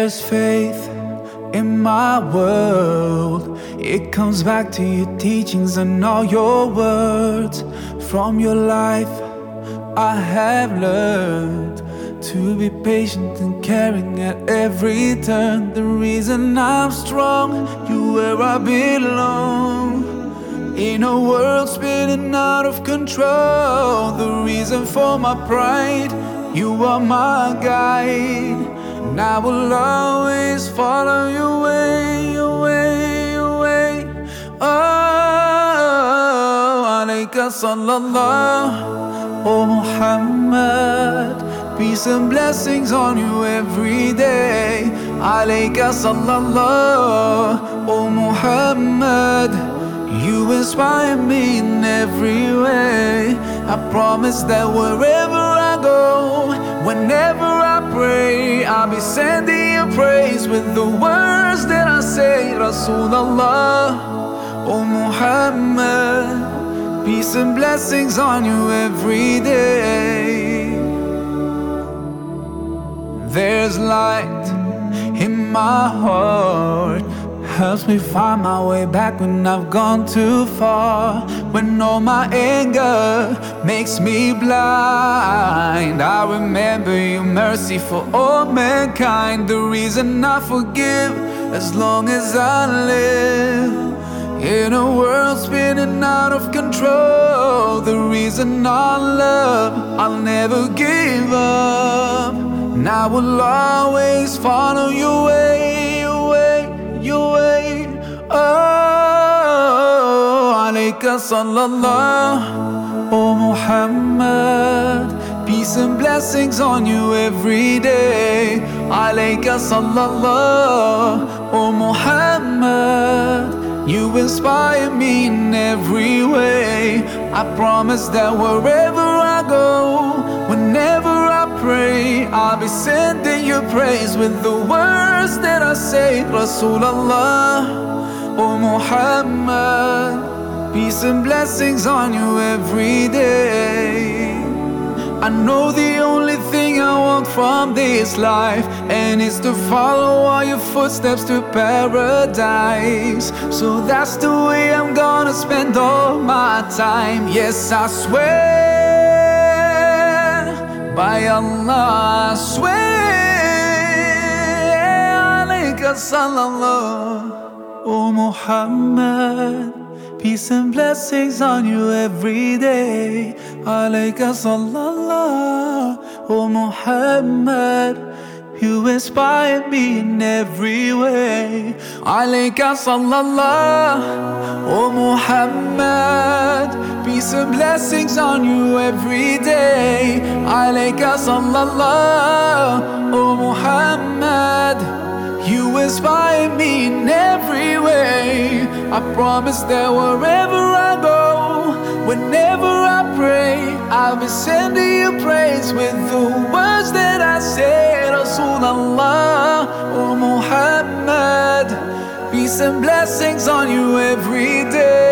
there's faith in my world, it comes back to your teachings and all your words. From your life I have learned to be patient and caring at every turn. The reason I'm strong, you where I belong. In a world spinning out of control, the reason for my pride, you are my guide. And I will always follow your way, your way, your way. Oh, alayka sallallahu, oh Muhammad. Peace and blessings on you every day. Alayka sallallahu, oh Muhammad. You inspire me in every way. I promise that wherever I go, whenever I pray, I'll be sending you praise with the words that I say. Rasulullah, oh Muhammad. Peace and blessings on you every day. There's light in my heart, helps me find my way back when I've gone too far. When all my anger makes me blind, I remember your mercy for all mankind. The reason I forgive as long as I live. In a world spinning out of control, the reason I love, I'll never give up. And I will always follow your way, your way, your way. Oh, alayka sallallahu, oh Muhammad. Peace and blessings on you every day. Alayka sallallahu, oh Muhammad. You inspire me in every way. I promise that wherever I go, whenever I pray, I'll be sending you praise with the words that I say. Rasulullah, oh Muhammad. Peace and blessings on you every day. I know the only thing I want from this life, and it's to follow all your footsteps to paradise. So that's the way I'm gonna spend all my time. Yes, I swear, by Allah I swear. Alayka sallallahu, oh Muhammad. Peace and blessings on you every day. Alayka sallallahu, oh Muhammad. You inspire me in every way. Alayka sallallahu, oh Muhammad. Peace and blessings on you every day. Alayka sallallahu, oh Muhammad. You inspire me in every way. I promise that wherever I go, whenever I pray, I'll be sending you praise with the words that I say. Rasulullah, oh Muhammad. Peace and blessings on you every day.